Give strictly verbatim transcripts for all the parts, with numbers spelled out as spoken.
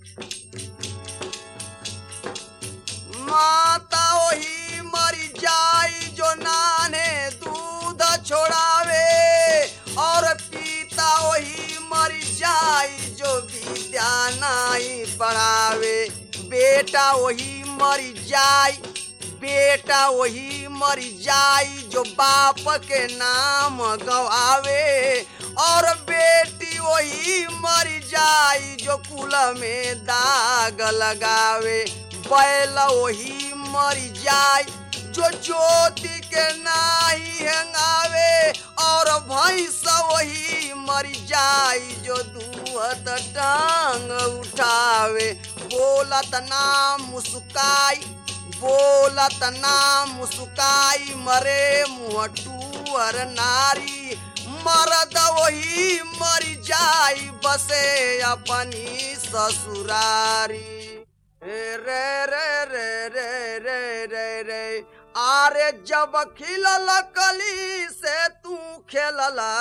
माता वही मरी जाई जो नाने दूध छोड़ावे, और पिता वही मरी जाई जो विद्या नहीं पढ़ावे। बेटा वही मरी जाई, बेटा वही मरी जाई जो बाप के नाम गवावे, और बेटी वही मरी जाई जो कुल में दाग लगावे। बैल वही मरी जाई जो ज्योति के नाही हेंगावे, और भैंस वही मरी जाई जो दूहत टांग उठावे। बोलत ना मुस्काई, बोलत ना मुस्काई मरे मुँह टूअर नारी, मर्द वही मरी जाई बसे अपनी ससुरारी। रे रे रे रे रे रे रे आरे जब खिलल कली से तू खेलला,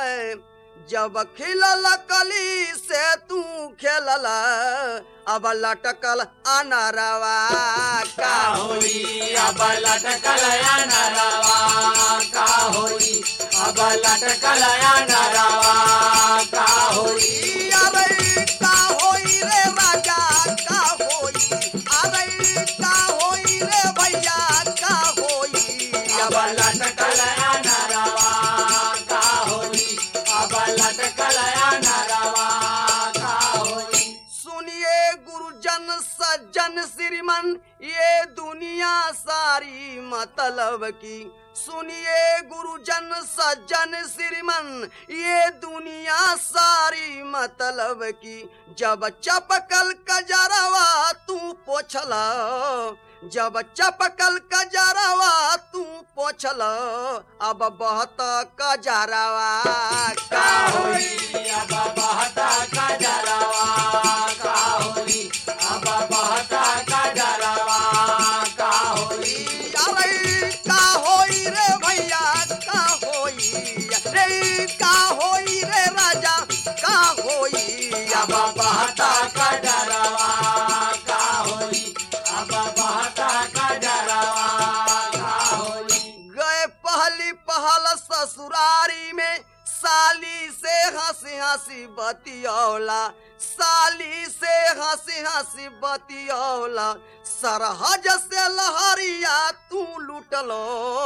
जब खिलल कली से तू खेलला, अब लटकल अनरवा का होई, अब लटकल अनरवा का होई, अब लटकल अनरवा का होई। अरे का होई रे राजा का होई, अरे का होई रे भैया का होई, अब लटकल अनरवा का होई, अब लटकल अनरवा का होई। सुनिए गुरुजन सज्जन श्रीमन ये दुनिया सारी मतलब की, सुनिए गुरुजन सज्जन श्रीमन ये दुनिया सारी मतलब की। जब चपकल कजरवा तू पोछला, जब चपकल कजरवा तू पोछला, अब बहत कजरवा का होई, अब बहत कजरवा का होई, अब बहत कजरवा का होई। अरे का होई रे भैया का होई, रे का होई रे राजा का होई, अब बहत कजरवा का होई, अब बहत कजरवा का होई। गए पहली पहल ससुरारी में, साली से हंसी हंसी बतियौला, साली से हंसी हंसी बतियौला। सरहज से लहरिया तू लुटलो,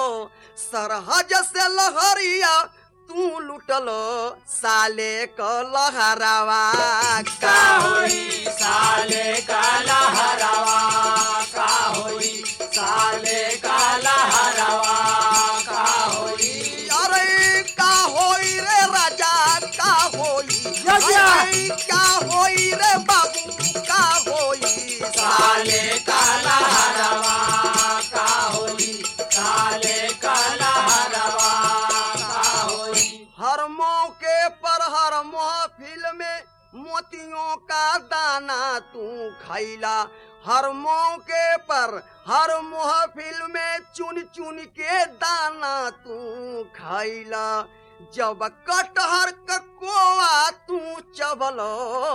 सरहज से लहरिया तू लुटलो, साले को लहरावा का होई, साले का लहरावा का होई, साले का लहरावा का होई। अरे का होई रे राजा का होई, अरे का होई रे बाबू का होई, साले का लहरावा का होई, साले का लहरावा का होई। हर मौके पर हर महफिल में मोतियों का दाना तू खैला, हर मौके पर हर महफिल में चुन चुन के दाना तू खैला। जब कटहर का कोवा तू चबलो,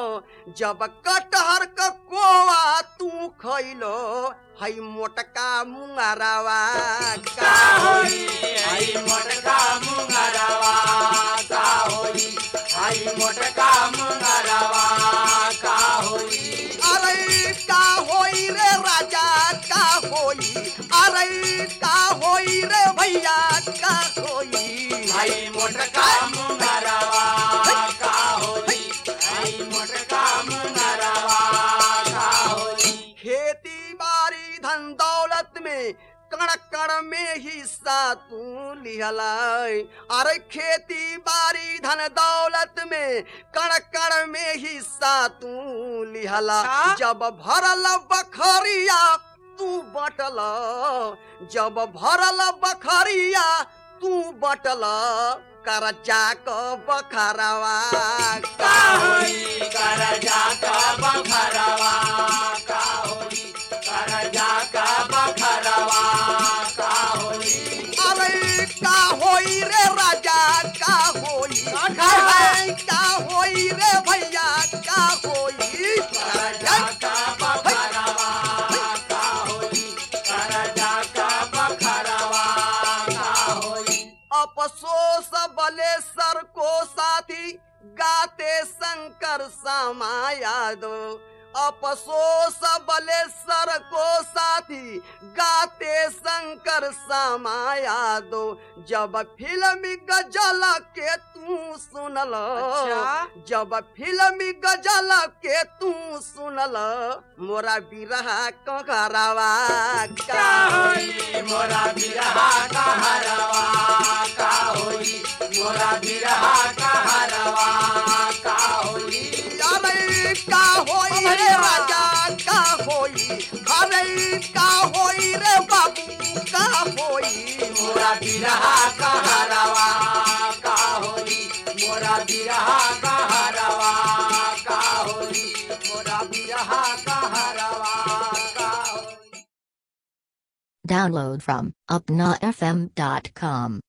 जब कटहर का कोवा तू खैलो, हई मोटका मुंगरवा का होई, हई मोटका मुंगरवा का होई, हई मोटका मुंगरवा का होई। अरे का होई रे राजा का होई, अरे का होई रे भैया का होई, हई मोटका मुंगरवा का होई, हई मोटका मुंगरवा का होई। खेती बाड़ी धन दौलत में कण कण में हिस्सा तू लिहला, अरे खेती बाड़ी धन दौलत में कण कण में हिस्सा तू लिहला। जब भरल बखरिया तू बटल, जब भरल बखरिया तू बटल, करजा क बखरवा का होई, करजा का बखरवा का होई, करजा का बखरवा का होई। अरे का होई रे राजा का होई, अरे का होई रे भैया का होई, करजा शंकर समाया दो अफसोस बलेश्वर को साथी गाते शंकर समाया दो जब फिल्म गजल के तू सुनल अच्छा? जब फिल्म गजल के तू सुनल मोरा बिरहा कहरावा का होई मोरा बिरहा कहरवा का होई मोरा बिरहा कहरवा का होई अरे का होई रे राजा का होई अरे का होई रे बाबू का होई मोरा बिरहा कहरवा का होई मोरा बिरहा कहरवा का होई मोरा बिरहा कहरवा का होई Download from upna f m dot com.